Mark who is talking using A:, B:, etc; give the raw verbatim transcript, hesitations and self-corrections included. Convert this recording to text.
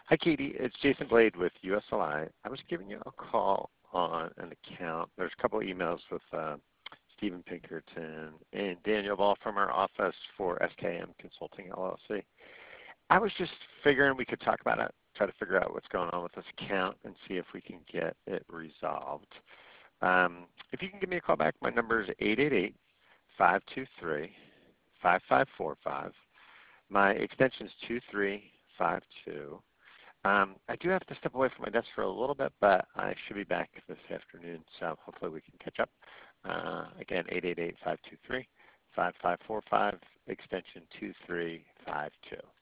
A: Hi, Katie. It's Jason Blade with U S L I. I I was giving you a call on an account. There's a couple of emails with uh, Stephen Pinkerton and Daniel Ball from our office for S K M Consulting L L C. I was just figuring we could talk about it, try to figure out what's going on with this account and see if we can get it resolved. Um, if you can give me a call back, my number is eight eight eight, five two three, five five four five. My extension is two three five two. Um, I do have to step away from my desk for a little bit, but I should be back this afternoon, so hopefully we can catch up. Uh, again, eight eight eight, five two three, five five four five, extension two three five two.